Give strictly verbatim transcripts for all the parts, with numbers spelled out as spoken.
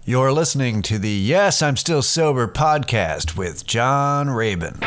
You're listening to the Yes, I'm Still Sober podcast with John Rabin.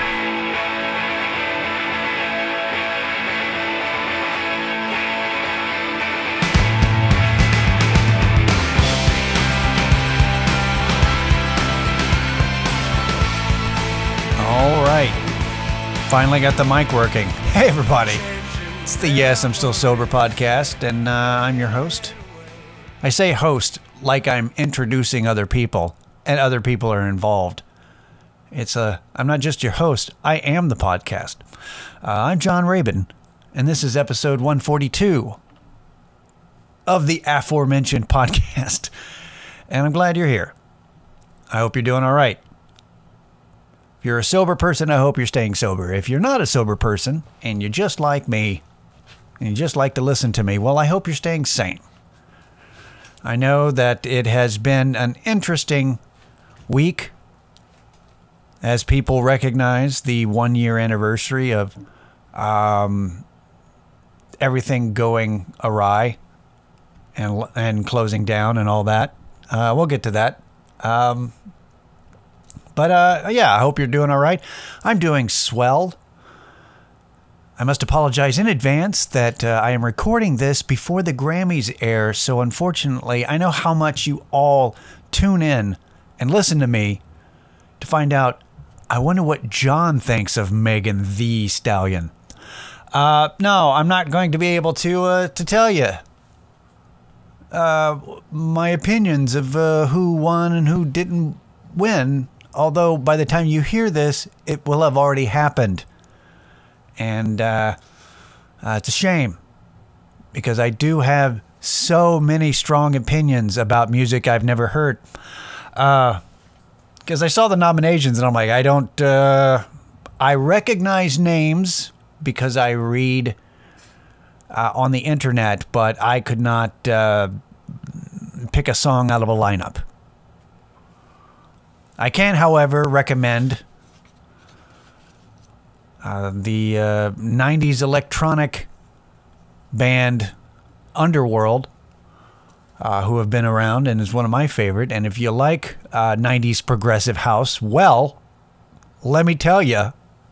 All right. Finally got the mic working. Hey, everybody. It's the Yes, I'm Still Sober podcast, and uh, I'm your host. I say host like I'm introducing other people, and other people are involved. It's a, I'm not just your host, I am the podcast. Uh, I'm John Rabin, and this is episode one forty-two of the aforementioned podcast. And I'm glad you're here. I hope you're doing all right. If you're a sober person, I hope you're staying sober. If you're not a sober person, and you're just like me, and you just like to listen to me, well, I hope you're staying sane. I know that it has been an interesting week as people recognize the one-year anniversary of um, everything going awry and and closing down and all that. Uh, we'll get to that. Um, but uh, yeah, I hope you're doing all right. I'm doing swell. I must apologize in advance that uh, I am recording this before the Grammys air, so unfortunately, I know how much you all tune in and listen to me to find out, I wonder what John thinks of Megan Thee Stallion. Uh, no, I'm not going to be able to uh, to tell you uh, my opinions of uh, who won and who didn't win, although by the time you hear this, it will have already happened. And uh, uh, it's a shame because I do have so many strong opinions about music I've never heard. Because uh, I saw the nominations and I'm like, I don't, uh, I recognize names because I read uh, on the internet, but I could not uh, pick a song out of a lineup. I can, however, recommend Uh, the uh, nineties electronic band Underworld, uh, who have been around and is one of my favorite. And if you like uh, nineties progressive house, well, let me tell you,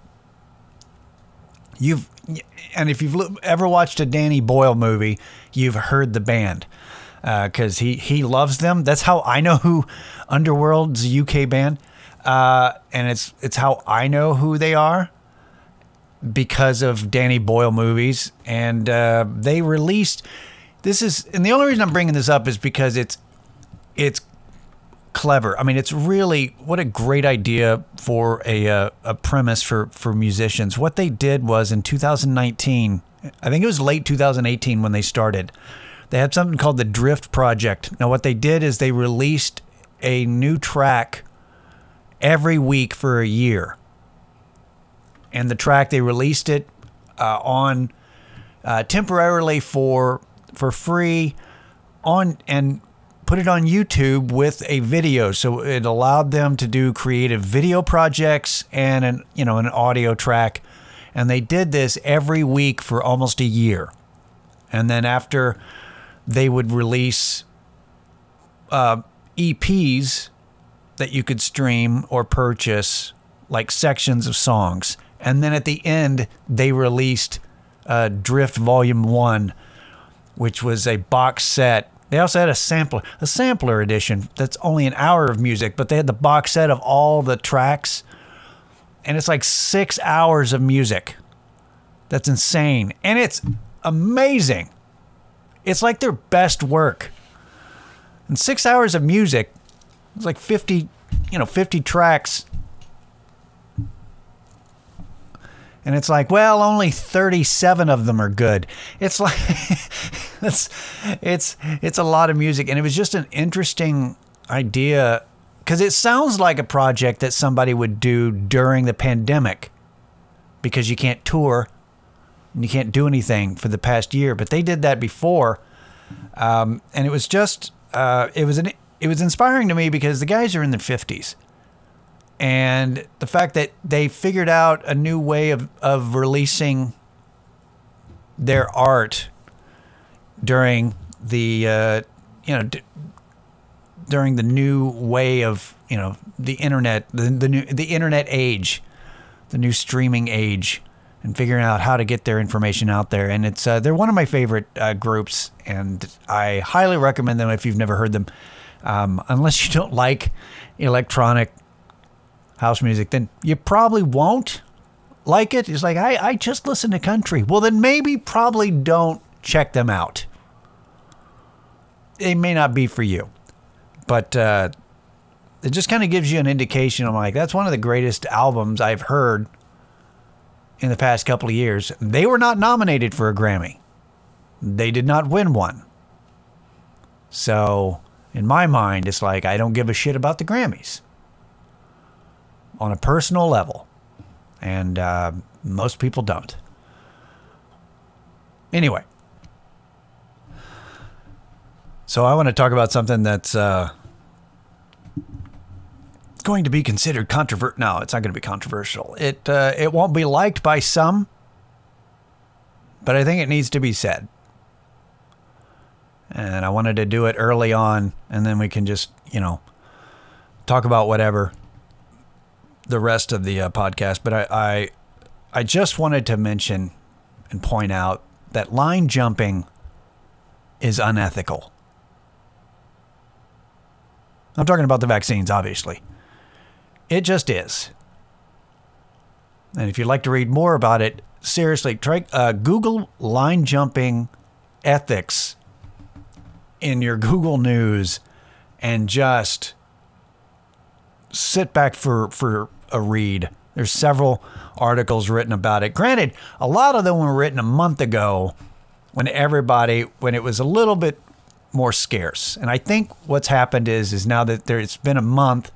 you've and if you've ever watched a Danny Boyle movie, you've heard the band because uh, he he loves them. That's how I know who Underworld's a U K band, uh, and it's it's how I know who they are. Because of Danny Boyle movies, and uh, they released this is, and the only reason I'm bringing this up is because it's it's clever. I mean, it's really what a great idea for a uh, a premise for for musicians. What they did was in two thousand nineteen, I think it was late two thousand eighteen when they started. They had something called the Drift Project. Now, what they did is they released a new track every week for a year. And the track, they released it uh, on uh, temporarily for for free on and put it on YouTube with a video. So it allowed them to do creative video projects and an you know an audio track. And they did this every week for almost a year. And then after, they would release uh, E Ps that you could stream or purchase, like sections of songs. And then at the end, they released uh, Drift Volume one, which was a box set. They also had a sampler, a sampler edition that's only an hour of music, but they had the box set of all the tracks. And it's like six hours of music. That's insane. And it's amazing. It's like their best work. And six hours of music, it's like fifty, you know, fifty tracks. And it's like, well, only thirty-seven of them are good. It's like, it's, it's, it's a lot of music. And it was just an interesting idea because it sounds like a project that somebody would do during the pandemic because you can't tour and you can't do anything for the past year. But they did that before. Um, and it was just, uh, it was an, it was inspiring to me because the guys are in their fifties. And the fact that they figured out a new way of, of releasing their art during the, uh, you know, d- during the new way of, you know, the internet, the, the new, the internet age, the new streaming age, and figuring out how to get their information out there. And it's, uh, they're one of my favorite uh, groups, and I highly recommend them if you've never heard them. Um, unless you don't like electronic house music, then you probably won't like it. It's like, I, I just listen to country. Well, then maybe probably don't check them out. It may not be for you. But uh, it just kind of gives you an indication. I'm like, that's one of the greatest albums I've heard in the past couple of years. They were not nominated for a Grammy. They did not win one. So in my mind, it's like, I don't give a shit about the Grammys on a personal level. And uh, most people don't. Anyway. So I want to talk about something that's uh, going to be considered controversial. No, it's not going to be controversial. It uh, it won't be liked by some, but I think it needs to be said. And I wanted to do it early on, and then we can just, you know, talk about whatever the rest of the uh, podcast. But I, I I just wanted to mention and point out that line jumping is unethical. I'm talking about the vaccines, obviously. It just is. And if you'd like to read more about it, seriously, try uh, Google line jumping ethics in your Google News and just sit back for, for a read. There's several articles written about it. Granted, a lot of them were written a month ago when everybody, when it was a little bit more scarce. And I think what's happened is, is now that there, it's been a month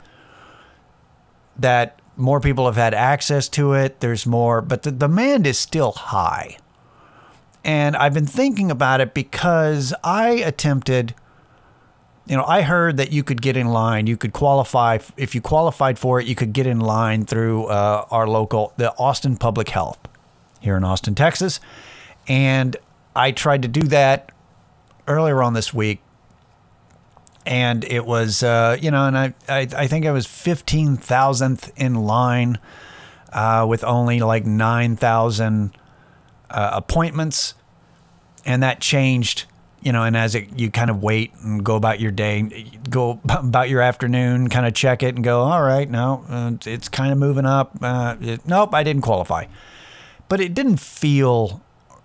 that more people have had access to it. There's more, but the demand is still high. And I've been thinking about it because I attempted, you know, I heard that you could get in line, you could qualify. If you qualified for it, you could get in line through uh, our local, the Austin Public Health here in Austin, Texas. And I tried to do that earlier on this week, and it was, uh, you know, and I, I, I think I was fifteen thousandth in line uh, with only like nine thousand uh, appointments, and that changed, you know, and as it, you kind of wait and go about your day, go about your afternoon, kind of check it and go, all right, no, uh, it's kind of moving up. Uh, it, nope, I didn't qualify. But it didn't feel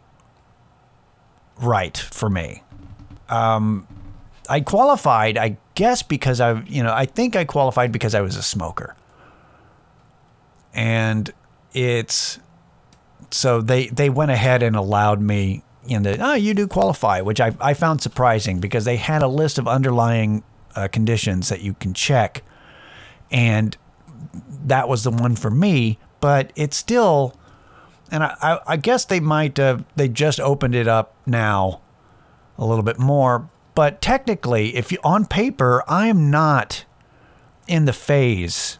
right for me. Um, I qualified, I guess, because I, you know, I think I qualified because I was a smoker. And it's, so they, they went ahead and allowed me in the, oh, you do qualify, which I, I found surprising because they had a list of underlying uh, conditions that you can check. And that was the one for me, but it's still, and I, I, I guess they might, uh, they just opened it up now a little bit more, but technically, if you, on paper, I'm not in the phase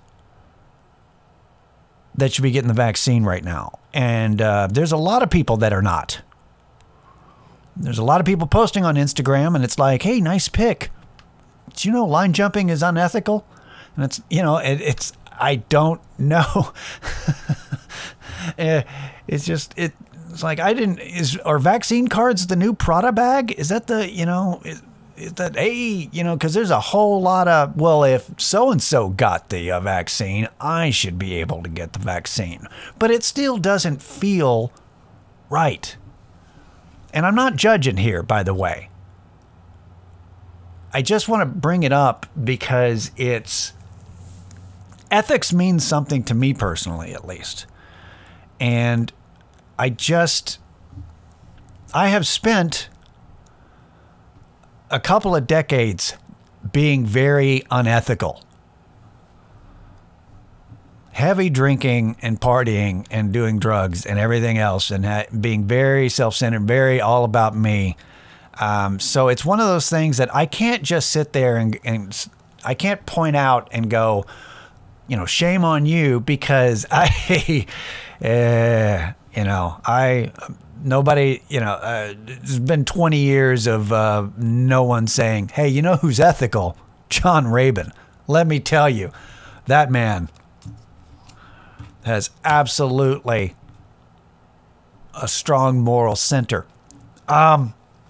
that should be getting the vaccine right now. And uh, there's a lot of people that are not. There's a lot of people posting on Instagram, and it's like, hey, nice pic. But you know, line jumping is unethical. And it's, you know, it, it's, I don't know. It's just, it, it's like, I didn't, is, are vaccine cards the new Prada bag? Is that the, you know, is, is that, hey, you know, because there's a whole lot of, well, if so-and-so got the uh, vaccine, I should be able to get the vaccine. But it still doesn't feel right. And I'm not judging here, by the way. I just want to bring it up because it's, ethics means something to me personally, at least. And I just, I have spent a couple of decades being very unethical. Heavy drinking and partying and doing drugs and everything else, and ha- being very self-centered, very all about me. Um, so it's one of those things that I can't just sit there and, and I can't point out and go, you know, shame on you, because I, uh, you know, I, nobody, you know, uh, it's been twenty years of uh, no one saying, hey, you know who's ethical? John Rabin. Let me tell you, that man has absolutely a strong moral center. Um,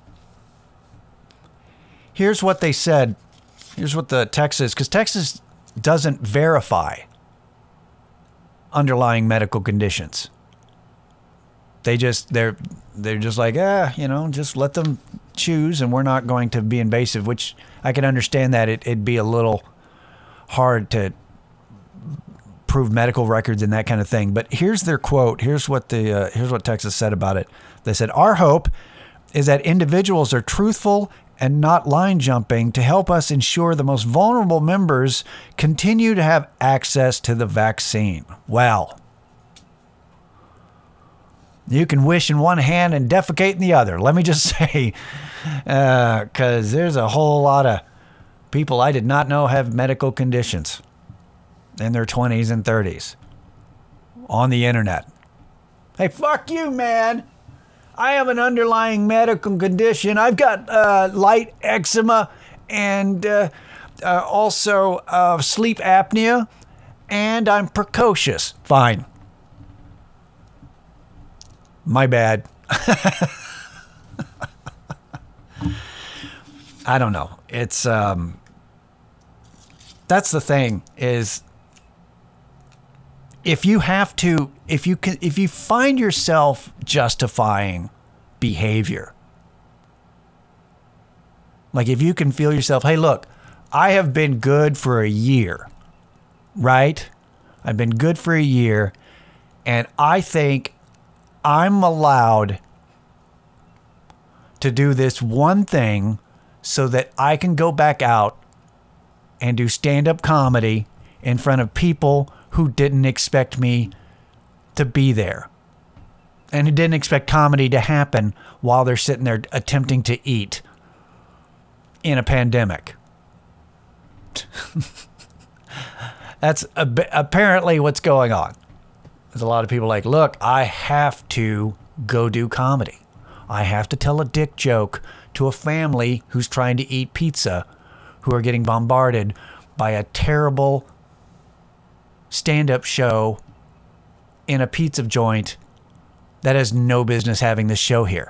here's what they said. Here's what the text is, because Texas doesn't verify underlying medical conditions. They just they're they're just like, ah, you know, just let them choose, and we're not going to be invasive. Which I can understand that it, it'd be a little hard to prove medical records and that kind of thing. But here's their quote. Here's what the uh, here's what Texas said about it. They said, "Our hope is that individuals are truthful and not line jumping to help us ensure the most vulnerable members continue to have access to the vaccine." Well, you can wish in one hand and defecate in the other. Let me just say, because uh, there's a whole lot of people I did not know have medical conditions in their twenties and thirties on the internet. Hey, fuck you, man. I have an underlying medical condition. I've got uh, light eczema and uh, uh, also uh, sleep apnea, and I'm precocious. Fine. My bad. I don't know. It's um that's the thing is if you have to if you can if you find yourself justifying behavior, like if you can feel yourself, hey, look, I have been good for a year, right? I've been good for a year, and I think I'm allowed to do this one thing so that I can go back out and do stand-up comedy in front of people who didn't expect me to be there and who didn't expect comedy to happen while they're sitting there attempting to eat in a pandemic. That's a, apparently what's going on. There's a lot of people like, look, I have to go do comedy. I have to tell a dick joke to a family who's trying to eat pizza, who are getting bombarded by a terrible stand-up show in a pizza joint that has no business having this show here.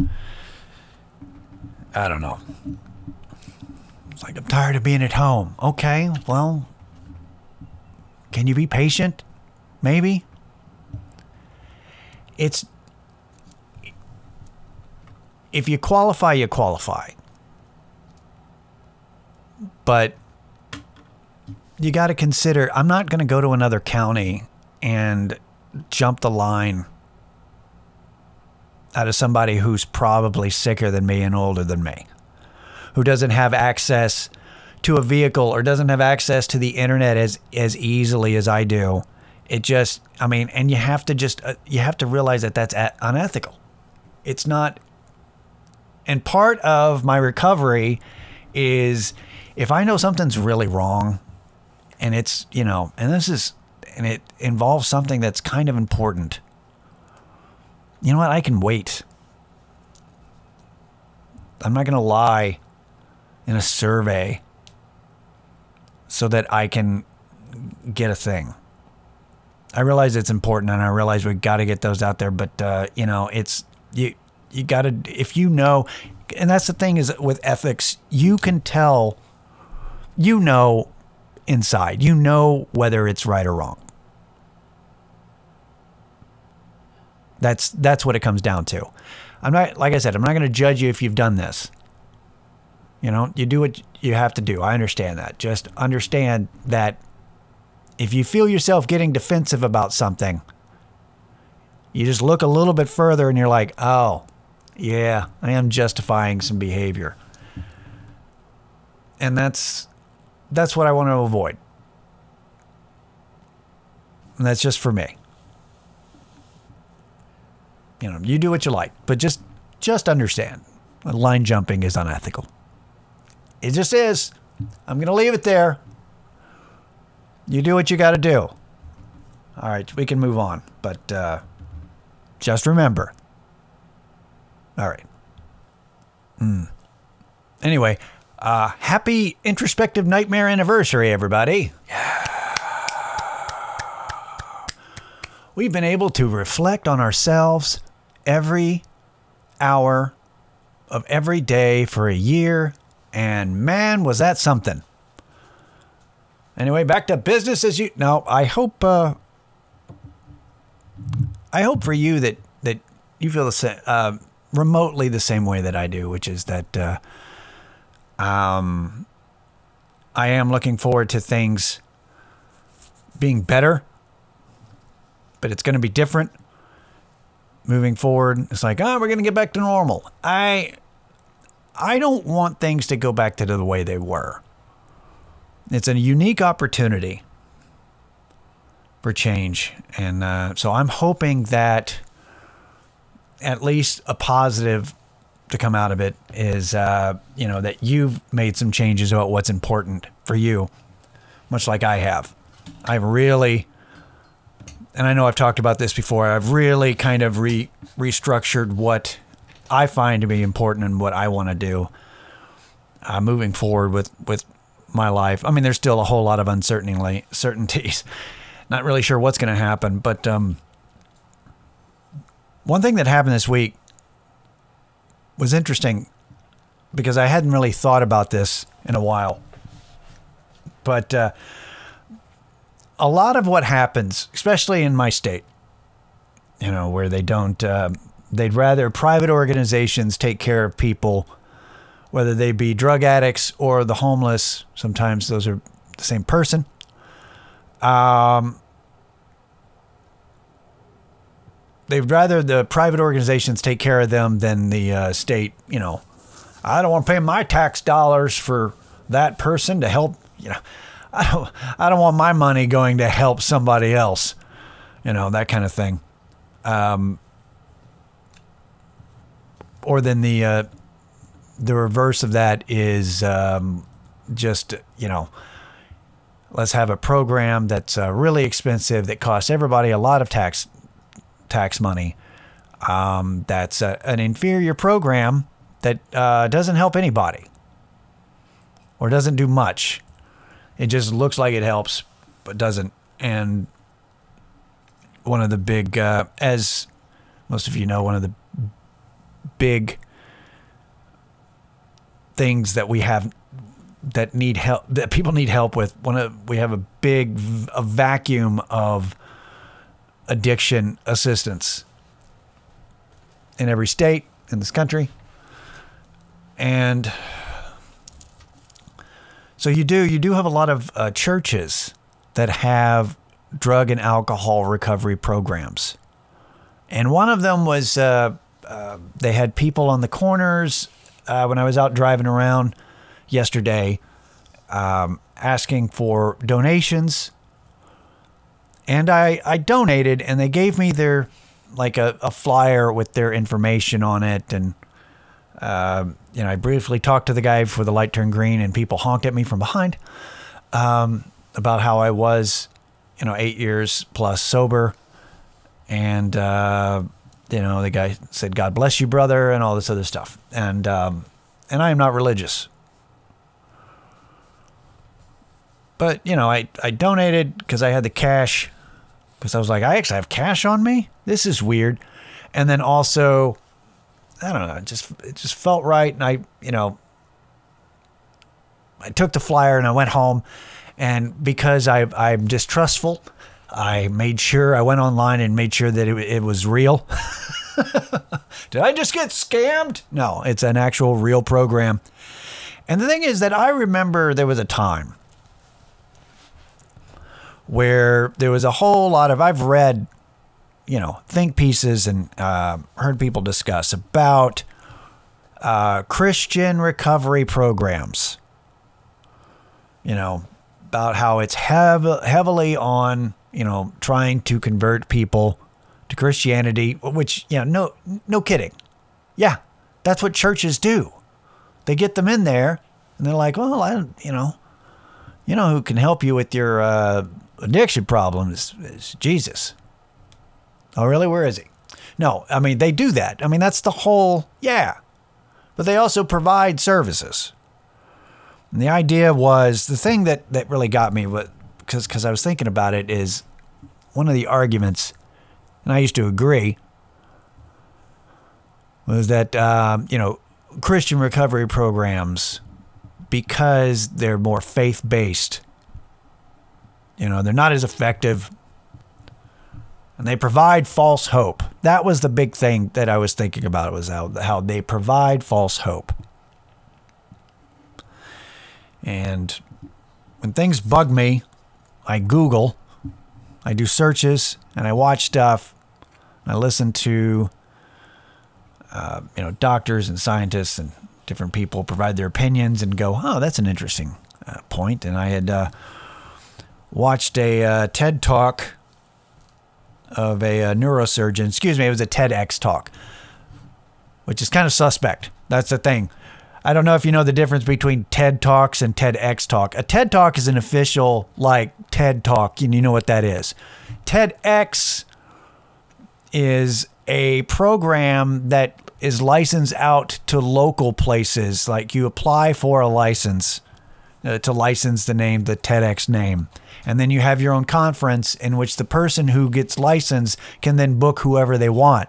I don't know. It's like, I'm tired of being at home. Okay, well, can you be patient? Maybe. It's, if you qualify, you qualify. But you got to consider, I'm not going to go to another county and jump the line out of somebody who's probably sicker than me and older than me, who doesn't have access to a vehicle or doesn't have access to the internet as, as easily as I do. It just, I mean, and you have to just, uh, you have to realize that that's a- unethical. It's not. And part of my recovery is if I know something's really wrong and it's, you know, and this is, and it involves something that's kind of important, you know what? I can wait. I'm not going to lie in a survey so that I can get a thing. I realize it's important, and I realize we got to get those out there. But uh, you know, it's you. You got to, if you know, and that's the thing is with ethics, you can tell. You know, inside, you know whether it's right or wrong. That's that's what it comes down to. I'm not, like I said, I'm not going to judge you if you've done this. You know, you do what you have to do. I understand that. Just understand that. If you feel yourself getting defensive about something, you just look a little bit further and you're like, oh, yeah, I am justifying some behavior. And that's that's what I want to avoid. And that's just for me. You know, you do what you like, but just just understand, line jumping is unethical. It just is. I'm going to leave it there. You do what you got to do. All right, we can move on, but uh, just remember. All right. Mm. Anyway, Uh, happy introspective nightmare anniversary, everybody. We've been able to reflect on ourselves every hour of every day for a year, and man, was that something. Anyway, back to business as you... No, I hope... Uh, I hope for you that, that you feel the same, uh, remotely the same way that I do, which is that uh, um, I am looking forward to things being better, but it's going to be different moving forward. It's like, oh, we're going to get back to normal. I I don't want things to go back to the way they were. It's a unique opportunity for change. And uh, so I'm hoping that at least a positive to come out of it is, uh, you know, that you've made some changes about what's important for you, much like I have. I've really, and I know I've talked about this before, I've really kind of re restructured what I find to be important and what I want to do uh, moving forward with, with my life. I mean, there's still a whole lot of uncertainty, certainties. Not really sure what's going to happen, but um, one thing that happened this week was interesting because I hadn't really thought about this in a while. But uh, a lot of what happens, especially in my state, you know, where they don't, uh, they'd rather private organizations take care of people, whether they be drug addicts or the homeless. Sometimes those are the same person. Um, they'd rather the private organizations take care of them than the uh, state, you know. I don't want to pay my tax dollars for that person to help, you know. I don't, I don't want my money going to help somebody else, you know, that kind of thing. Um, or then the, uh, the reverse of that is um, just, you know, let's have a program that's uh, really expensive that costs everybody a lot of tax tax money. Um, that's a, an inferior program that uh, doesn't help anybody or doesn't do much. It just looks like it helps, but doesn't. And one of the big, uh, as most of you know, one of the big things that we have that need help, that people need help with. One of, we have a big a vacuum of addiction assistance in every state in this country. And so you do, you do have a lot of uh, churches that have drug and alcohol recovery programs. And one of them was, uh, uh, they had people on the corners uh, when I was out driving around yesterday, um, asking for donations, and I, I donated, and they gave me their, like a, a flyer with their information on it. And, uh, you know, I briefly talked to the guy before the light turned green and people honked at me from behind, um, about how I was, you know, eight years plus sober. And, uh, you know, the guy said, "God bless you, brother," and all this other stuff. And, um, and I am not religious. But, you know, I, I donated because I had the cash, because I was like, I actually have cash on me? This is weird. And then also, I don't know, it just, it just felt right. And I, you know, I took the flyer and I went home. And because I, I'm distrustful, I made sure, I went online and made sure that it, it was real. Did I just get scammed? No, it's an actual real program. And the thing is that I remember there was a time where there was a whole lot of, I've read, you know, think pieces and uh, heard people discuss about uh, Christian recovery programs. You know, about how it's hev- heavily on, you know, trying to convert people to Christianity, which, you know, no, no kidding. Yeah, that's what churches do. They get them in there and they're like, well, I don't, you know, you know who can help you with your uh, addiction problem is, is Jesus. Oh, really? Where is he? No, I mean, they do that. I mean, that's the whole, yeah. But they also provide services. And the idea was, the thing that, that really got me, because because I was thinking about it, is one of the arguments, and I used to agree, was that, um, you know, Christian recovery programs, because they're more faith-based, you know, they're not as effective, and they provide false hope. That was the big thing that I was thinking about, was how, how they provide false hope. And when things bug me, I Google, I do searches, and I watch stuff. I listen to, uh, you know, doctors and scientists and different people provide their opinions and go, oh, that's an interesting uh, point. And I had uh, watched a uh, TED Talk of a, a neurosurgeon. Excuse me, it was a TEDx talk, which is kind of suspect. That's the thing. I don't know if you know the difference between TED Talks and TEDx Talk. A TED Talk is an official, like, TED Talk, and you know what that is. TEDx is a program that is licensed out to local places. Like, you apply for a license uh, to license the name, the TEDx name. And then you have your own conference in which the person who gets licensed can then book whoever they want.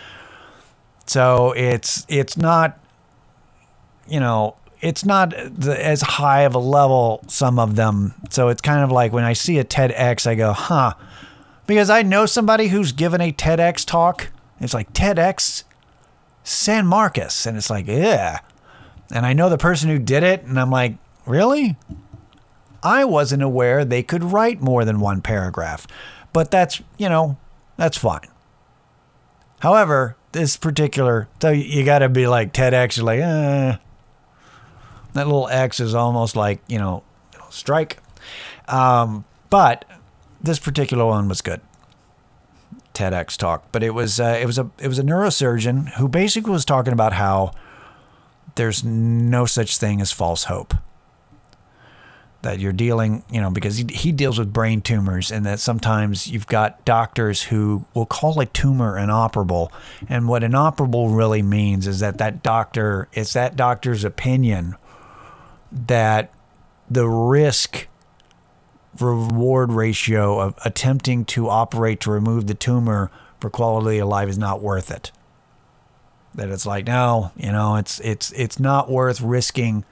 So it's it's not... you know, it's not the, as high of a level, some of them. So it's kind of like when I see a TEDx, I go, huh. Because I know somebody who's given a TEDx talk. It's like TEDx San Marcos. And it's like, yeah. And I know the person who did it. And I'm like, really? I wasn't aware they could write more than one paragraph. But that's, you know, that's fine. However, this particular, so you got to be like TEDx, you're like, eh. That little X is almost like, you know, strike. Um, but this particular one was good. TEDx talk. But it was uh, it was a it was a neurosurgeon who basically was talking about how there's no such thing as false hope. That you're dealing, you know, because he, he deals with brain tumors, and that sometimes you've got doctors who will call a tumor inoperable. And what inoperable really means is that that doctor, it's that doctor's opinion that the risk reward ratio of attempting to operate to remove the tumor for quality of life is not worth it. That it's like, no, you know, it's it's it's not worth risking,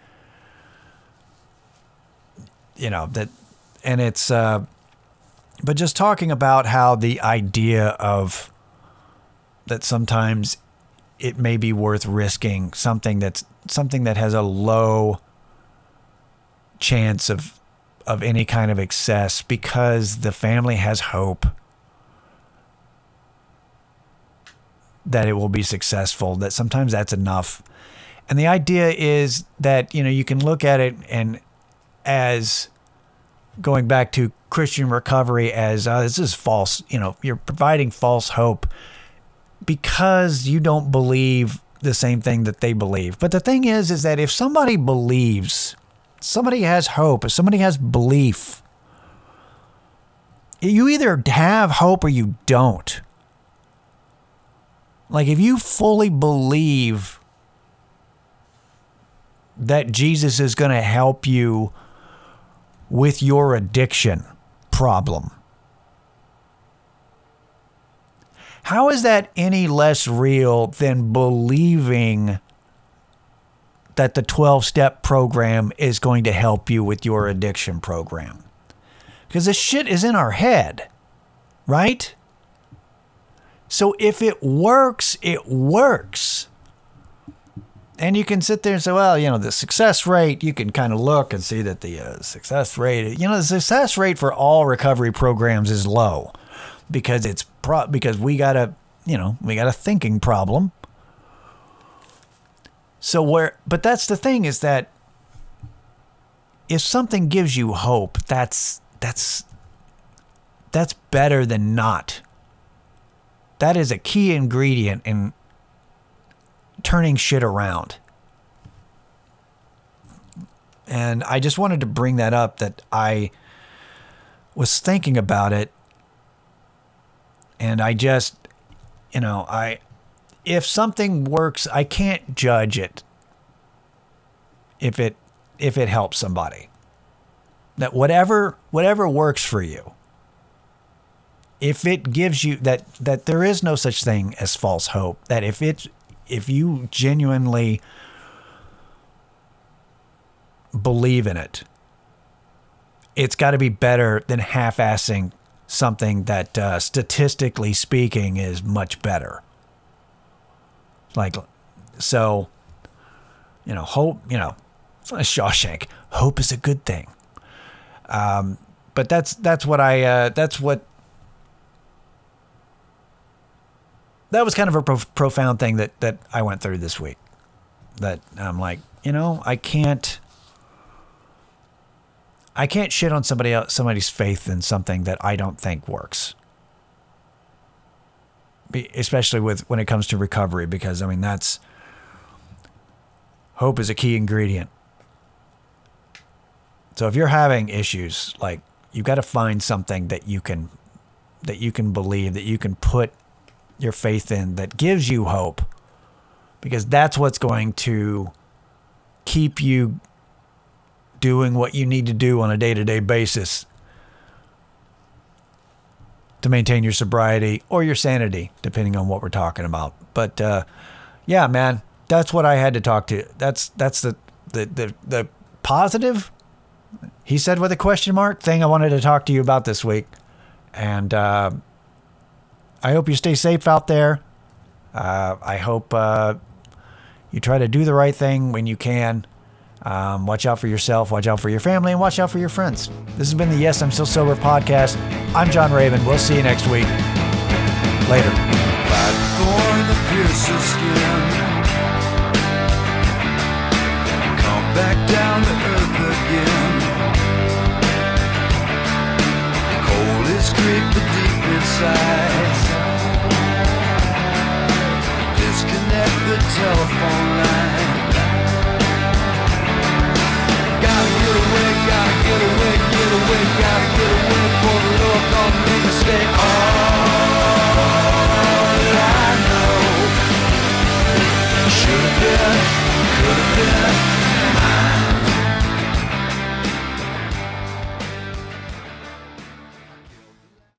you know, that, and it's uh but just talking about how the idea of that sometimes it may be worth risking something that's something that has a low chance of of any kind of excess because the family has hope that it will be successful, that sometimes that's enough. And the idea is that, you know, you can look at it and as going back to Christian recovery as uh, this is false, you know, you're providing false hope because you don't believe the same thing that they believe. But the thing is, is that if somebody believes, somebody has hope, if somebody has belief, you either have hope or you don't. Like if you fully believe that Jesus is going to help you with your addiction problem, how is that any less real than believing that the twelve-step program is going to help you with your addiction program? Because this shit is in our head, right? So if it works, it works. And you can sit there and say, well, you know, the success rate, you can kind of look and see that the uh, success rate, you know, the success rate for all recovery programs is low because it's pro- because we got a, you know, we got a thinking problem. So where, but that's the thing is that if something gives you hope, that's, that's, that's better than not. That is a key ingredient in turning shit around. And I just wanted to bring that up, that I was thinking about it. And I just, you know, I, if something works, I can't judge it. If it, if it helps somebody. That whatever whatever works for you, if it gives you that that there is no such thing as false hope, that if it if you genuinely believe in it, it's got to be better than half-assing something that uh, statistically speaking is much better. Like, so, you know, hope, you know, it's not a Shawshank. Hope is a good thing. Um, but that's, that's what I, uh, that's what, that was kind of a pro- profound thing that, that I went through this week. That I'm like, you know, I can't, I can't shit on somebody else, somebody's faith in something that I don't think works. Be, especially with when it comes to recovery, because I mean, that's, hope is a key ingredient. So if you're having issues, like, you got to find something that you can, that you can believe, that you can put your faith in, that gives you hope, because that's what's going to keep you doing what you need to do on a day-to-day basis to maintain your sobriety or your sanity, depending on what we're talking about. But uh, yeah, man, that's what I had to talk to. That's that's the the the, the positive, he said with a question mark, thing I wanted to talk to you about this week. And uh, I hope you stay safe out there. Uh, I hope uh, you try to do the right thing when you can. Um, watch out for yourself, watch out for your family, and watch out for your friends. This has been the Yes, I'm Still Sober podcast. I'm John Raven. We'll see you next week. Later. Like thorn that pierces skin, come back down to earth again. Cold is creeping deep inside. Disconnect the telephone line. Gotta get away, gotta get away, get away, gotta get away for the Lord don't make me stay. All that I know should have been, could have been.